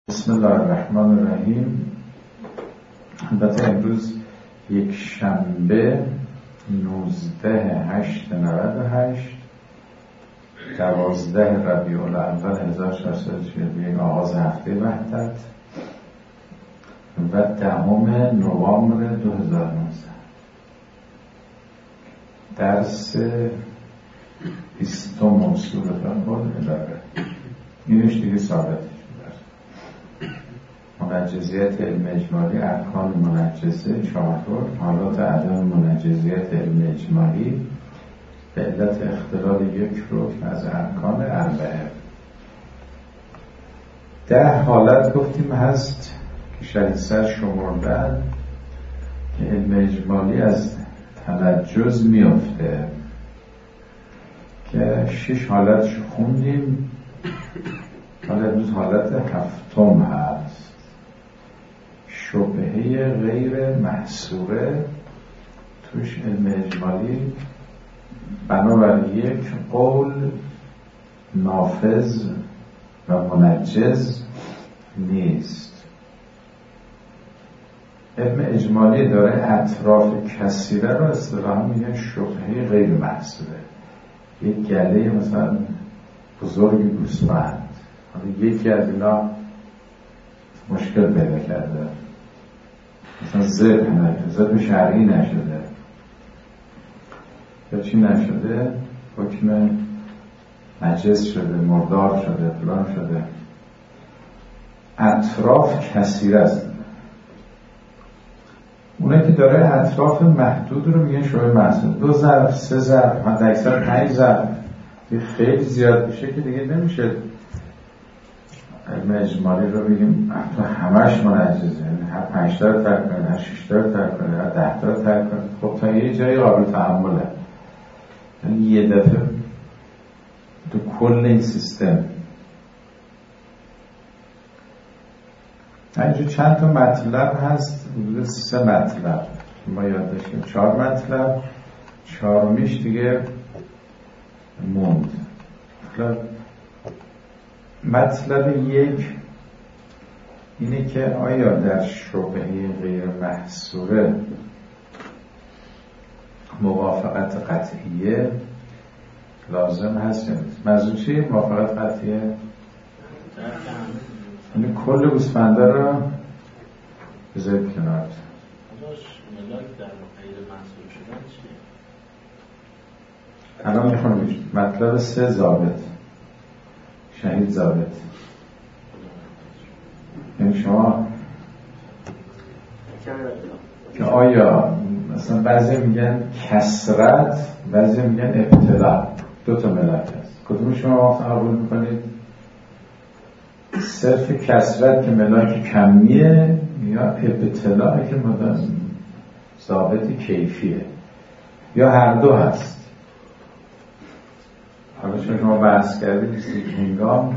بسم الله الرحمن الرحیم. البته امروز یک شنبه 19/8/98 12 ربیع الاول 1441 آغاز هفته وحدت و 10 نوامبر 2019 درس 20 موصول فرمود اداره. اینش دیگه ثابته. منجزیت علم اجمالی، ارکان منجزه 4، حالات عدم منجزیت علم اجمالی به علت اختلال یک رکن از ارکان 4. 10 حالت گفتیم هست که شهید سر شمردن که علم اجمالی از تنجز میفته که 6 حالتش خوندیم. حالا امروز حالت 7 هست، شبهه غیر محصوره. توش علم اجمالی بنابر یک قول نافذ و منجز نیست. علم اجمالی داره اطراف کثیره رو اصطلاحاً میگن شبهه غیر محصوره. یک گله مثلا بزرگی گوسفند، یکی از اینا مشکل پیدا کرده، مثلا ذبح شرعی نشده یا چی نشده، حکم نجس شده، مردار شده، فلان شده. اطراف کثیر است. اونایی که داره اطراف محدود رو میگن شبهه محصور. 2 ضرب، 3 ضرب، حتی اکثر 5 ضرب خیلی زیاد بشه که دیگه نمیشه علم اجمالی رو بگیم تو همش منجزه، هر 5 تا رو ترک کنه، هر 6 تا رو ترک کنه، هر 10 تا رو ترک کنه. خب تا یه جایی قابل تحمله. یعنی یه دفعه تو کل این سیستم اینجا چند تا مطلب هست، حدود 3 مطلب ما یاد داشتیم، 4 مطلب، 4میش دیگه موند. مطلب 1 اینه که آیا در شبهه غیر محصوره موافقت قطعیه لازم هست یا نیست؟ منظور چیه موافقت قطعیه؟ یعنی کل گوسفنده رو بذارید کنار. ملاک در غیر محصول شدن چیه؟ الان میخونم. مطلب 3 ضابط، شهید ضابط. یعنی شما که آیا مثلا بعضی میگن کثرت، بعضی میگن ابتلا، 2 تا ملاک هست، کدوم شما قبول میکنید؟ صرف کثرت که ملاک کمیه یا ابتلا که ضابط کیفیه، یا هر دو هست؟ حالا چون شما بحث کردید هنگام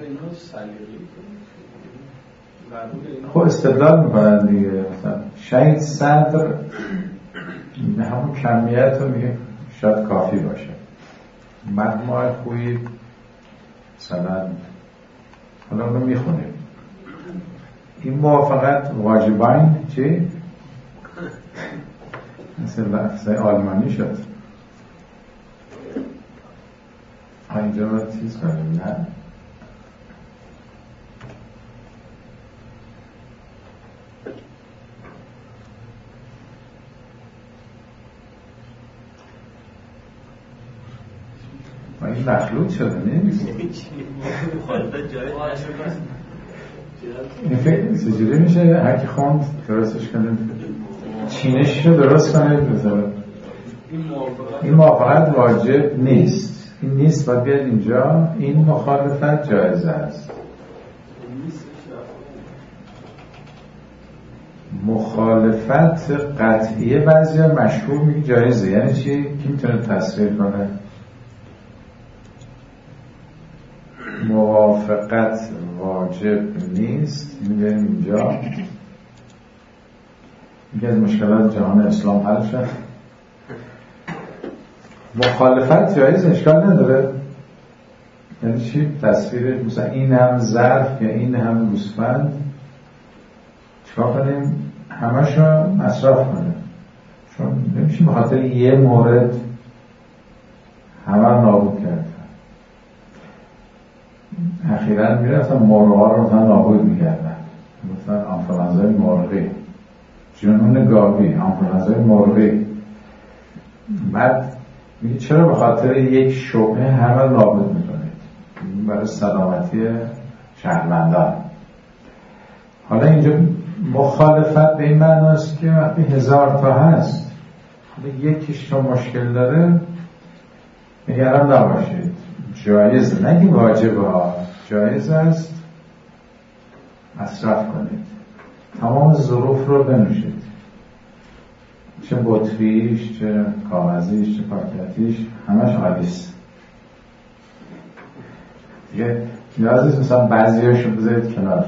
خب استدلال میکنن دیگه. مثلا شهید صدر به همون کمیت رو میگه شاید کافی باشه. مجموعه خویی مثلا حالا رو میخونیم. این موافقت واجبین چی؟ مثل لفظه آلمانی شد. اینجا رو تیز کنیم. نه این مخلوط شده نمیست. این فکر چجوری میشه هر کی خوند درستش کنه، چینشش رو درست کنه بذاره. این موافقت واجب نیست، این نیست و بیاد اینجا. این مخالفت جایز است. مخالفت قطعیه بعضی مشهور میگه جایزه. یعنی چی؟ کی میتونه تصریح کنه؟ موافقت واجب نیست، میگه اینجا میگه از مشکلات جهان اسلام حل شد. مخالفت جایز، اشکال نداره. یعنی چی؟ تصویر مثلا این هم ظرف یا این هم گوسفند چیکار کنیم؟ همشو مصرف کنیم، چون نمیشه به خاطر یه مورد همه رو نابود کرد. اخیراً میرفتن مرغ‌ها رو مثلا نابود میکردن، مثلا آنفولانزای مرغی، جنون گاوی، آنفولانزای مرغی. بعد میگه چرا به خاطر یک شبهه همه رو نابود میکنید؟ برای سلامتی شهروندان. حالا اینجا مخالفت به این معناست که وقتی 1000 تا هست یکیش تا مشکل داره نگران نباشید، جایز، نه که واجبه ها، جایز است مصرف کنید، تمام ظروف رو بنوشید، چه بطریش، چه کاغذیش، چه پاکتیش، همش عالیست دیگه. نیازیست مثلا بعضیاشو بذارید کنار.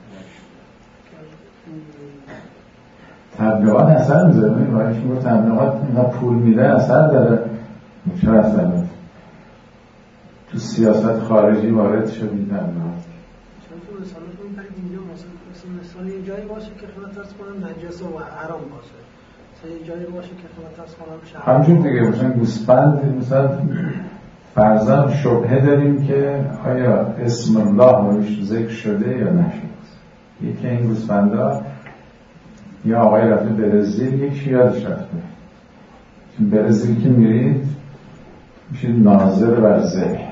تبلیغات اثر میذاره، باید که تبلیغات اینا پول میده اثر داره. چه اثر داره؟ تو سیاست خارجی وارد شدید تبلیغات. چند تا مثالتون میبرید اینجا، مثلا یه جایی باشه که خیلی ترس کنم نجاسه و حرام باشه، مثلا یه جایی باشه که خیلی ترس کنم شرم. همچون دیگه مثلا گوسفند، مثلا فرضاً شبهه داریم که آیا اسم الله روش ذکر شده یا نشد. یکی این گوسفندا یا آقای رفته برزیل، یکی یادش رفته. برزیل که میرید میشید ناظر بر ذبح،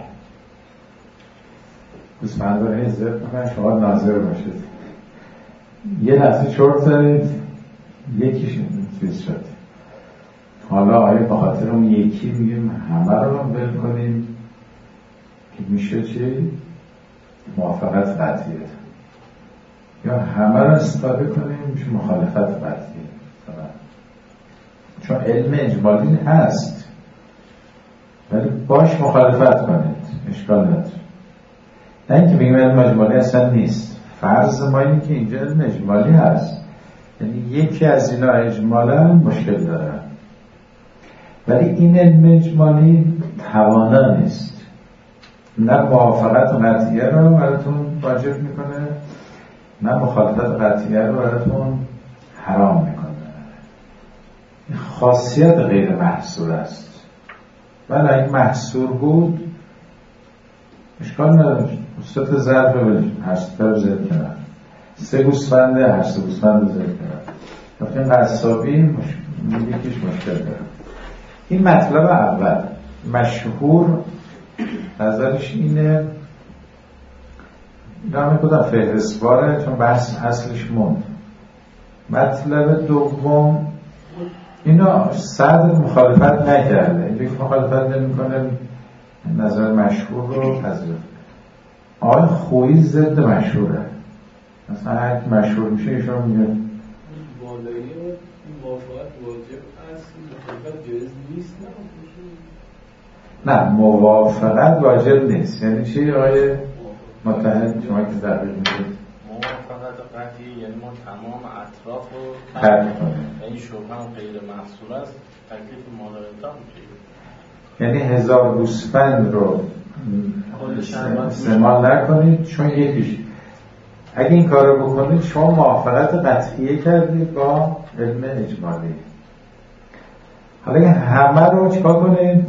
گوسفندا رو ذبح میکنن، شما ناظر باشید. یه لحظه چرت دارید، یکیش چیز شد. حالا آیا به خاطر اون یکی میگیم همه رو ول کنیم که میشه چی؟ موافقت قطعیه، یا همه رو استفاده کنیم میشه مخالفت قطعیه. چون علم اجمالی هست ولی باش مخالفت کنید، اشکال نداره. نه اینکه بگیم علم اجمالی اصلا نیست، فرض ما اینه که اینجا علم اجمالی هست، یعنی یکی از اینا اجمالا مشکل داره، ولی این علم اجمالی توانا نیست، نه موافقت قطعیه رو براتون واجب میکنه، نه مخالفت قطعیه رو براتون حرام میکنه. خاصیت غیر محصور است. ولی اگه محصور بود اشکال نداره، 3 تا ظرف هر 3 تا رو زد کنن، 3 گوسفنده هر 3 گوسفند رو زد کنن. وقتی قصابی یکیش مشکل داره. این مطلب اول مشهور نظرش اینه، نامه کدام فهرستواره چون بحث اصلش موند. مطلب دوم اینا صدر مخالفت نکرده، اینجا که مخالفت نمی کنه نظر مشهور رو پذیرفته. آقای خویی ضد مشهوره، مثلا هر کی مشهور میشه ایشون میگه بالایی موافقت واجب هست، مخالفت جایز نیست. نه موافقت واجب نیست. یعنی چی آقای متحد شما که دقیق میگید؟ موافقت قطعی یعنی ما تمام اطراف رو ترک کنیم، این شبهه هم غیر محصول است، تکلیف مالایتا میشه. یعنی 1000 گوسفند رو استعمال نکنید چون یکیش. اگه این کار رو بکنید شما موافقت قطعیه کردید با علم اجمالی. حالا اگه همه رو چیکار کنید؟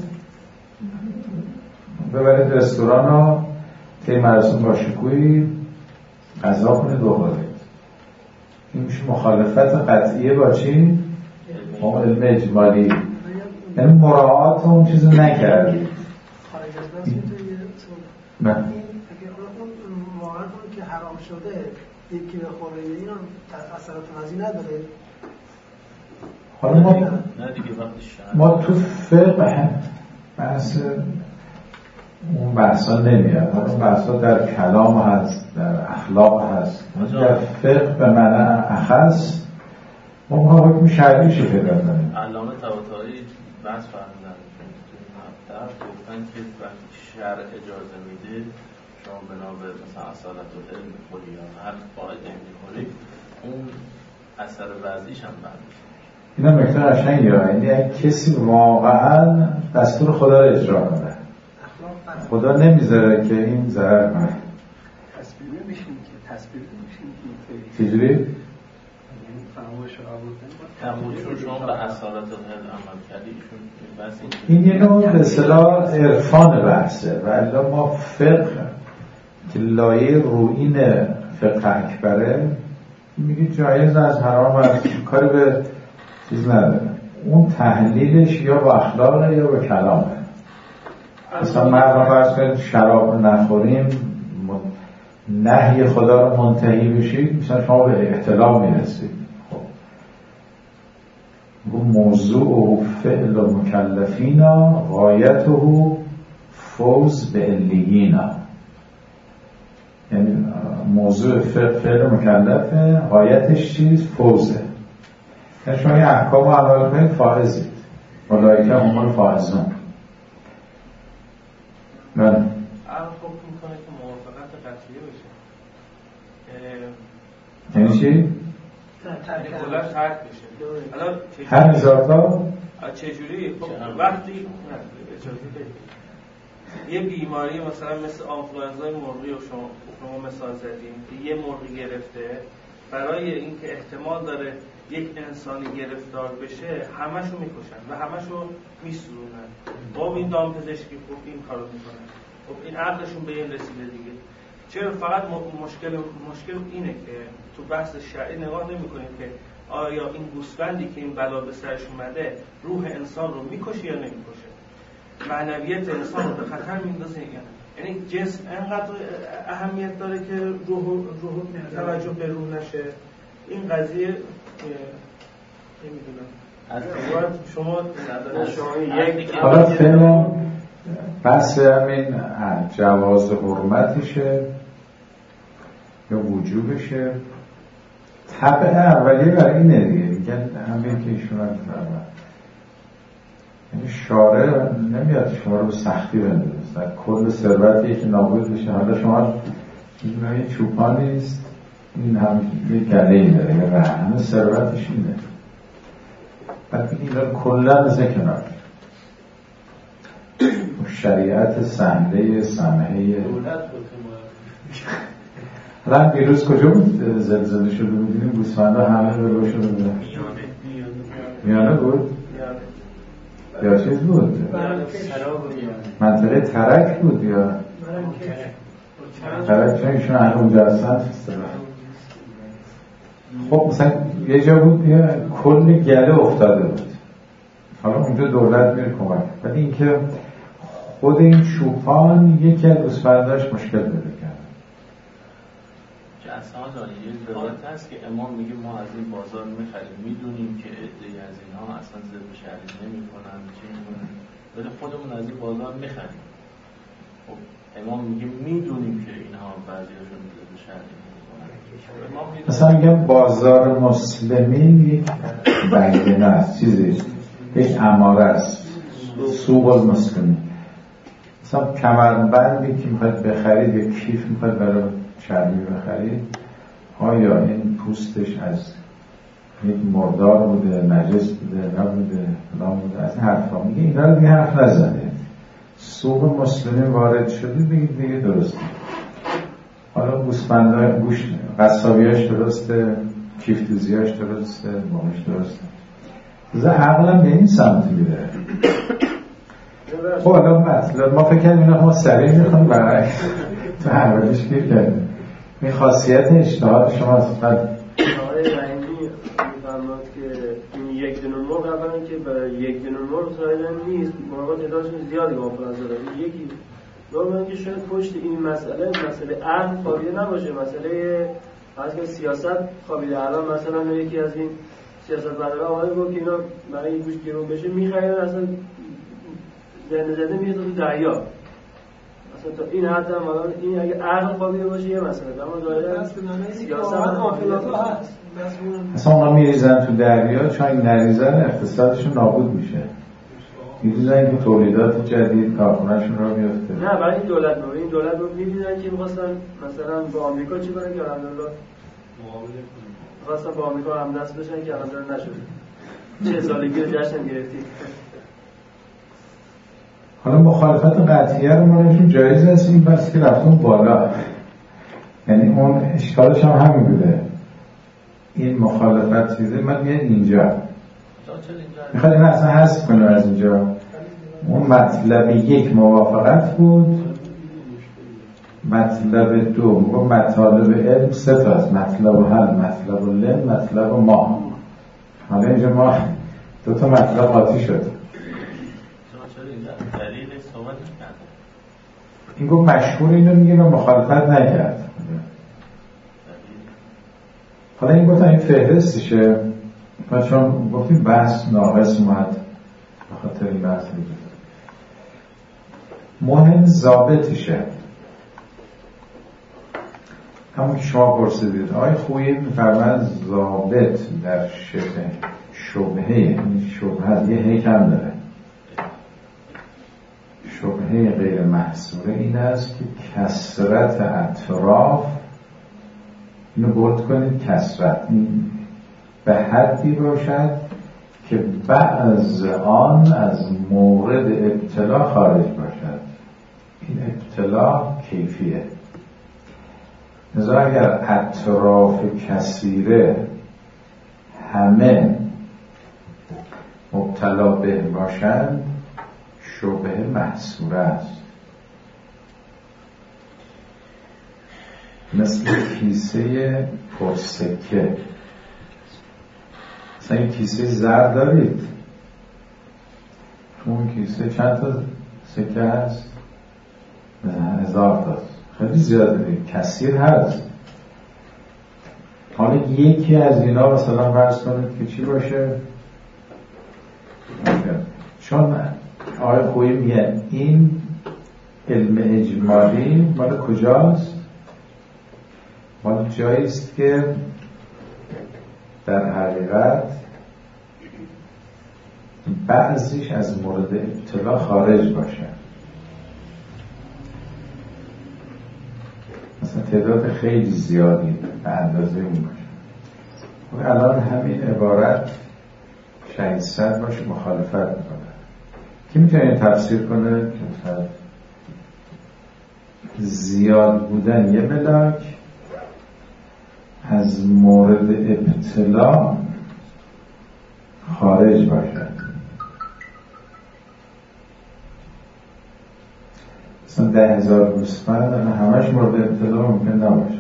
ببرید رستوران رو طی مراسم با شکوهی غذا کنید بخورید. این میشه مخالفت قطعیه با چی؟ با علم اجمالی. یعنی مراعات اون چیزو نکردید. خارج از دست نه. اگه اون موارد که حرام شده یکی بخوره این اثرات نزی نداره. حالا ما تو فقه بحث اون بحثا نمیاد، اون بحثا در کلام هست، در اخلاق هست. در فقه به معنی اخص ما حکم شرعیشو پیدا کنیم. علامه طباطبایی بحث فرمودن در گفتن که وقتی شرع اجازه میده شما بنا به مثلا اصالت و علم میخوری یا هر قاعده میخوری، اون اثر وضعیش هم برمیشه. اینا مکتر قشنگی ها، یعنی کسی واقعا دستور خدا رو اجرا کنه، خدا نمیذاره که این ضرر کنه. تصویر نمیشیم که تصویر نمیشیم که چجوری؟ چون شما به اصالت الهل عمل کردی این یه نوع به اصطلاح عرفان بحثه و الا ما فقه که لایه روئین فقه اکبره میگه جایز از حرام از کاری به چیز نداره. اون تحلیلش یا با اخلاقه یا با کلامه. مثلا مردم فرض کنید شراب نخوریم نهی خدا رو منتهی بشید مثلا شما به احتلام میرسید. موضوع فعل مکلفینا غایته فوز به علیینا، یعنی موضوع فعل مکلفه غایتش چیز؟ فوزه. یعنی شما این احکام رو عمل کنید فائزید، ملائکه هم الفائزون. من حکم میکنه که موافقت قطعیه بشه، یعنی چی؟ کلا ترک بشه. هر هزار تا چجوری؟ وقتی یه بیماری مثلا مثل آنفلوئنزای مرغی و شما مثال زدیم که یه مرغی گرفته، برای اینکه احتمال داره یک انسانی گرفتار بشه همشو میکشن و همشو میسوزونن. با این دامپزشکی خب این کارو میکنن. خب این عقلشون به این رسیده دیگه. چرا فقط مشکل اینه که تو بحث شرعی نگاه نمی‌کنیم که آیا این گوسفندی که این بلا به سرش اومده روح انسان رو میکشه یا نمیکشه، معنویت انسان رو به خطر میندازه یا نه. یعنی جنس انقدر اهمیت داره که روح توجه به روح نشه. این قضیه نمیدونم شما یک حالا فعلا بحث همین جواز حرمتشه یا وجوبشه. طبع اولیه برای اینه دیگه، میگن همین که ایشون هم فرمان، یعنی شارع نمیاد شما رو به سختی بندازه. در کل ثروتی که نابود بشه، حالا شما این چوپان نیست، این هم یه گله‌ای داره یا همه ثروتش اینه، بعد بگید این رو کلا بزن کنار. شریعت سهله سمحه الان دیروز کجا بود زلزله شده بودیم؟ گوسفندا همه رو شده بودن. میانه بود؟ یا چیز بود؟ منطقه ترک بود یا ترک؟ چون ایشون اهل اونجا هستن. خب مثلا یه جا بود کل گله افتاده بود، حالا اونجا دولت میره کمک، ولی اینکه خود این چوپان یکی از گوسفنداش مشکل پیدا کرد. که اصلا یه روایت هست که امام میگه ما از این بازار میخریم، میدونیم که عده‌ای از اینها اصلا ذبح شرعی نمیکنن، چه میکنن، ولی خودمون از این بازار میخریم. خب امام میگه میدونیم که اینها بعضیاشون ذبح شرعی نمیکنن. مثلا میگم بازار مسلمین یک بینه است، چیزی یک اماره است، سوق المسلمین. مثلا کمربندی که میخواید بخرید یا کیف میخواید برای چرمی بخرید، آیا این پوستش از یک مردار بوده، نجس بوده، نبوده، فلان بوده، از این حرفا میگه اینا رو دیگه حرف نزنید. سوق مسلمین وارد شدید بگید دیگه درسته. حالا گوسفندای گوشت قصابیاش درسته، کیفتوزیاش درسته، بامش درسته. از عقلم به این سمت میره. خب حالا مطلب ما فکر کنیم ما سریع میخوایم برای تو هر وقتش گیر کردیم. این خاصیت اجتهاد شما است. آقای رحیمی میفرماد که این یک دونه مرغ اولا که برای یک دونه مرغ ظاهرا نیست، مرغا تعدادشون زیادی واقعا داره. یکی دوم که شاید پشت این مسئله عقل خوابیده نباشه، مسئله از سیاست خوابیده. الان مثلا یکی از این سیاستمدارا اومده گفت که اینا برای این گوشت گرون بشه میخرن، اصلا زنده میاد تو دریا. اصلا تا این حد هم الان این اگه عقل خوابیده باشه یه مسئله، اما ظاهرا سیاست آفریقا هست. اصلا اونا میریزن تو دریا، چون این نریزن اقتصادشون نابود میشه. میریزن که تولیدات جدید کارخونه‌شون رو میفته. نه برای این دولت رو می‌بینن که می‌خواستن مثلا با آمریکا چی کنن که الحمدلله می‌خواستن با آمریکا هم دست بشن که الحمدلله نشد. 40 سالگی رو جشن گرفتیم. حالا مخالفت قطعیه رو ما نمیشون جایز هست، این بس که رفتون بالا، یعنی اون اشکالش هم همین بوده، این مخالفت چیزه من میاد اینجا میخواد این اصلا حذف کنه از اینجا. اون مطلب یک موافقت بود، مطلب دو مطالب علم سه تا است، مطلب حل، مطلب لم، مطلب ما. حالا اینجا ما دو تا مطلب قاطی شد. این گفت مشهور اینو میگه و مخالفت نکرد. حالا این گفتن این فهرستشه، چون گفتیم بحث ناقص اومد بخاطر این بحث میگه مهم ضابطشه. همون که شما پرسیدید آقای خویی میفرماید ضابط در شبهه، این شبهه یه هیکم داره، شبهه غیر محصوره این است که کثرت اطراف، اینو بولد کنید، کثرت این به حدی باشد که بعض آن از مورد ابتلا خارج باشد. این ابتلا کیفیه. مثلا اگر اطراف کثیره همه مبتلا به باشند شبهه محصوره است. مثل کیسه پرسکه، مثلا این کیسه زر دارید، تو اون کیسه چند تا سکه هست؟ 1000 تا، خیلی زیاده، کثیر هست. حالا یکی از اینا مثلا فرض کنید که چی باشه؟ چون آقای خویی میگه این علم اجمالی مال کجاست؟ مال جاییست که در حقیقت بعضیش از مورد ابتلا خارج باشه. مثلا تعداد خیلی زیادی به اندازه اون باشه. الان همین عبارت شهید صد باشه مخالفت میکنه. کی میتونه تفسیر کنه که زیاد بودن یه ملاک از مورد ابتلا خارج باشه؟ مثلا 10,000 گوسفند همش مورد ابتلا ممکن نباشه.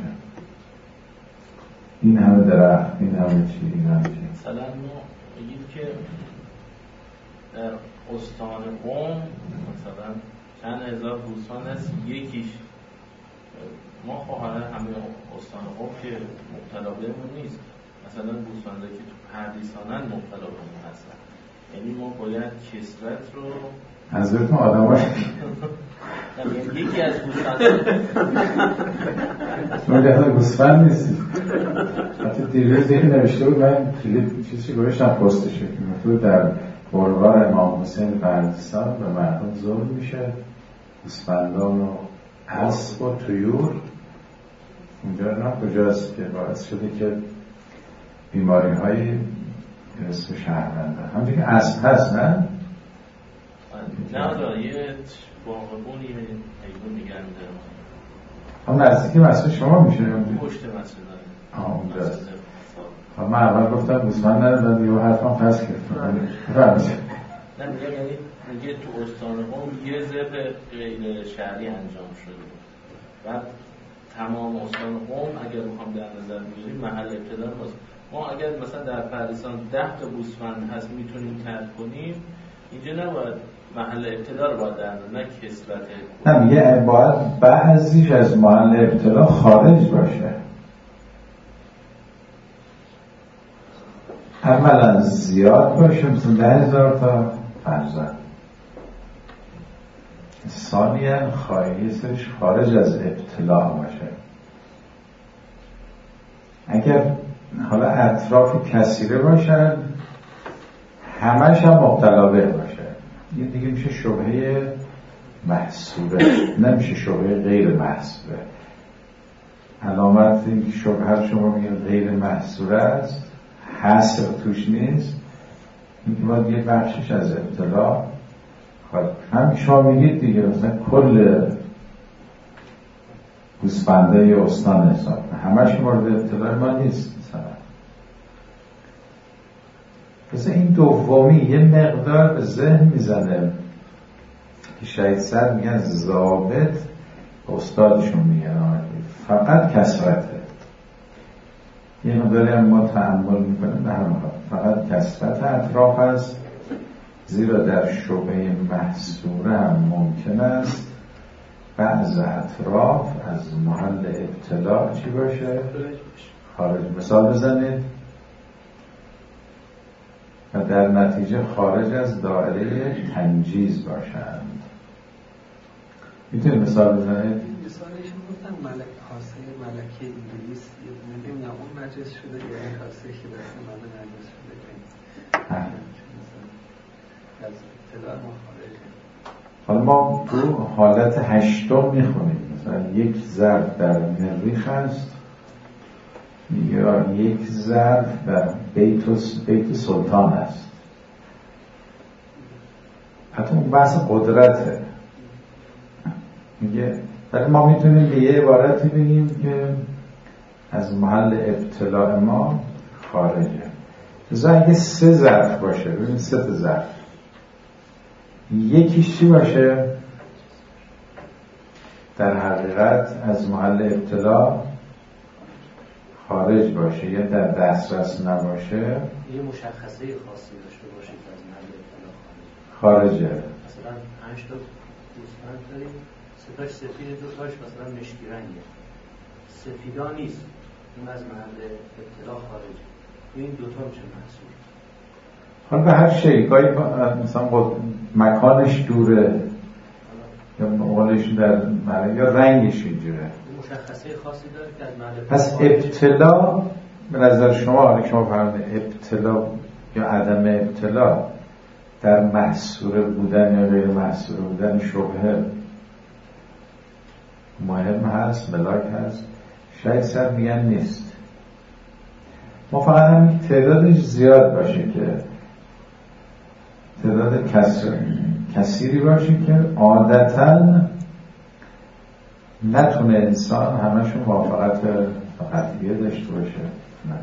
این همه درخت، این همه چی، این همه چی. مثلا ما بگیم که در استان قم مثلا چند هزار گوسفند هست، یکیش ما خواهر همه استان قم که مبتلا بهمون نیست، مثلا گوسفنده که تو پردیسانن مبتلا بهمون هستن. یعنی ما باید کثرت رو حضرت آدم باشه یکی از گوسفنده شما ده گوسفند نیستی. حتی دیروز دیگه نوشته بود، من چیزی گوشتم پستش که در بلوار امام حسین پردیسان به مردم ظلم میشه، گوسفندان و اسب و طیور. اونجا نه کجاست که باعث شده که بیماری های اسم شهرونده همچنین که اسب هست نه؟ نه داره یه باغبونی حیوان نگه می‌داره. هم نزدیکی مسئله شما میشه؟ پشت مسئله داره. اونجاست. من اول گفتم گوسفند نداره، بعد یه حرفم پس کردم. نه میگم یعنی میگه تو استان قم یه ذبح غیر شرعی انجام شده. بعد تمام استان قم اگر بخوام در نظر بگیریم محل ابتدا باشه. ما اگر مثلا در پردیسان 10 تا گوسفند هست میتونیم ترک کنیم، اینجا نباید محل ابتلا رو باید در نه کثرت. نه میگه باید بعضیش از محل ابتلا خارج باشه. اولا زیاد باشه، مثلا 10,000 تا فرضاً. ثانیاً خواهی سرش خارج از ابتلا باشه. اگر حالا اطراف کثیره باشن همش هم مبتلا به باشه، این دیگه میشه شبهه محصوره، نمیشه شبهه غیر محصوره. علامت این شبهه شما میگن غیر محصوره است، حصر توش نیست، این که باید یه بخشش از ابتلا خب هم شما میگید دیگه مثلا کل گوسفنده یا استان حساب همش مورد ابتلا ما نیست. مثلا این دومی یه مقدار به ذهن میزنه که شهید سر میگن ضابط استادشون میگن فقط کثرته. یه مقداری هم ما تأمل میکنیم به هم فقط کثرت اطراف است، زیرا در شبهه محصوره هم ممکن است بعض اطراف از محل ابتلا چی باشه؟ خارج. مثال بزنید. و در نتیجه خارج از دایره تنجیز باشند. میتونید مثال بزنید؟ مثالشون گفتم حاسه ملکه انگلیس نمیدونم اون نجس شده یا این حاسه که دست ماده نجس شده از اطلاع ما خارجه. حالا ما تو حالت هشتم میخونیم مثلا یک ظرف در مریخ هست یا یک ظرف در بیت سلطان است. حتی اون بحث قدرته میگه، ولی ما میتونیم به یه عبارتی بگیم که از محل ابتلاع ما خارجه. مثلا اگه 3 ظرف باشه، ببین 3 ظرف، یکیش چی باشه؟ در حقیقت از محل ابتلاع خارج باشه یا در دسترس نباشه، یه مشخصه خاصی داشته باشه که از محل ابتلاع خارجه. مثلا 5 تا گوسفند داریم، 3 تاش سفید، 2 تاش مثلا مشکی رنگه، سفیدا نیست، این از محل ابتلاع خارجه. این 2 تا میشه محصول. حالا به هر شیء گاهی مثلا مکانش دوره یا مقالش در یا رنگش اینجوره، مشخصه خاصی داره که از محل پس ابتلا به نظر شما فرمودید ابتلا یا عدم ابتلا در محصوره بودن یا غیر محصوره بودن شبهه مهم هست، ملاک هست. شاید سر میگن نیست. ما فقط هم تعدادش زیاد باشه که تعداد کثیری باشه که عادتاً نتونه انسان همشون موافقت قطعیه داشته باشه. نه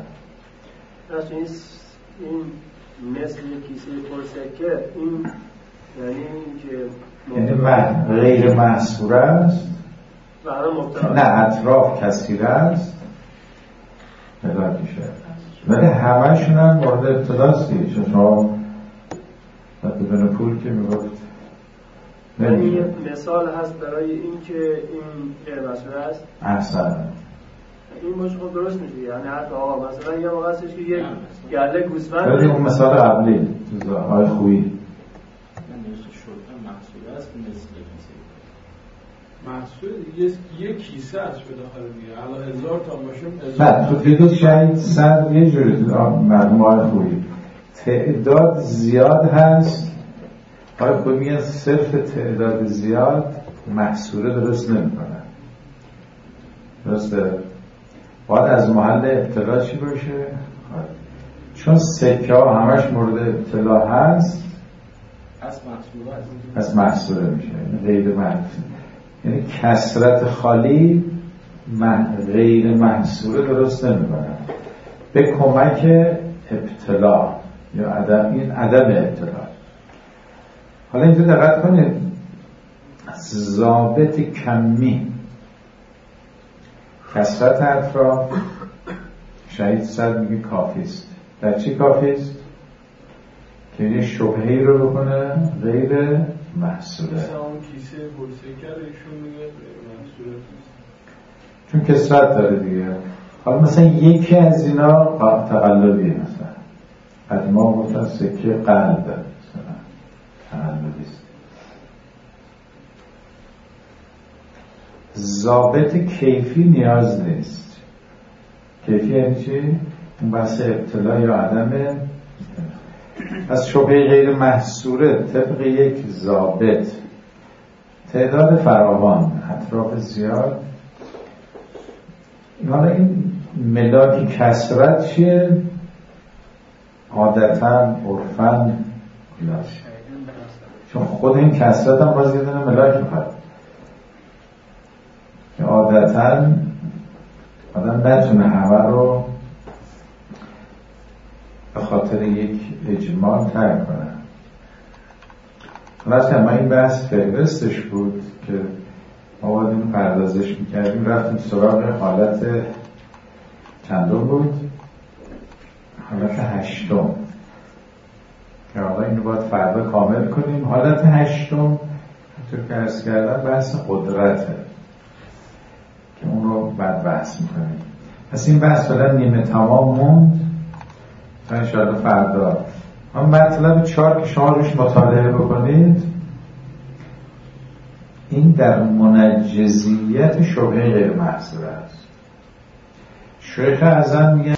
این مثل کیسه پرسکه، این یعنی که غیر محصور است، نه اطراف کثیر است ملاک میشه، ولی همشون هم مورد ابتلاست دیگه. چون شما بدون پول که میگفت یعنی مثال هست برای این که این غیر مسئول است. احسن این باشه خب درست میشه. یعنی حتی آقا مثلا یه موقع هستش که یک گله گوسفند ولی اون مثال قبلی های خویی محصول است، مثل کیسه محصول یه کیسه است به داخل دیگه. الان 1000 تا باشه. نه تو دیدید شاید صد یه جوری مجموعه خویی تعداد زیاد هست. آیا خود میگن صرف تعداد زیاد محصوله درست نمی کنن. درسته؟ باید از محل ابتلا چی باشه؟ چون سکه ها همش مورد ابتلا هست از محصوله میشه، غیر محصوله. یعنی کثرت خالی غیر محصوله درست نمی کنن به کمک ابتلا یا عدم ابتلا. حالا اینجا دقت کنید، ضابط کمی کثرت اطراف شهید صد میگه کافیست. در چی کافیست؟ که یه شبهه‌ای رو بکنه غیر محصوله. مثلا اون کیسه پرسکر ایشون میگه غیر محصوله چون کثرت داره دیگه. حالا مثلا یکی از اینا تقلبیه، مثلا قدیما گفتن سکه قلب داره، مثلا تقلبیست. ضابط کیفی نیاز نیست. کیفی یعنی چی؟ اون بحث ابتلا یا عدمه. از شبهه غیر محصوره طبق یک ضابط تعداد فراوان اطراف زیاد. حالا این ملاک کثرت چیه؟ عادتاً عرفاً چون خود این کسرت هم باز یه دونه ملاک میخواد که عادتا آدم نتونه همه رو به خاطر یک اجمال ترک کنه. مثلا ما این بحث فهرستش بود که ما باید این پردازش میکردیم، رفتیم سراغ حالت چندم بود؟ حالت هشتم که آقا اینو باید فردا کامل کنیم. حالت هشتم همطور که عرض کردم بحث قدرته که اون رو بعد بحث میکنیم. پس این بحث فعلا نیمه تمام موند تا انشاءالله فردا. اما مطلب 4 که شما روش مطالعه بکنید، این در منجزیت شبهه غیر محصوره است. شیخ اعظم میگه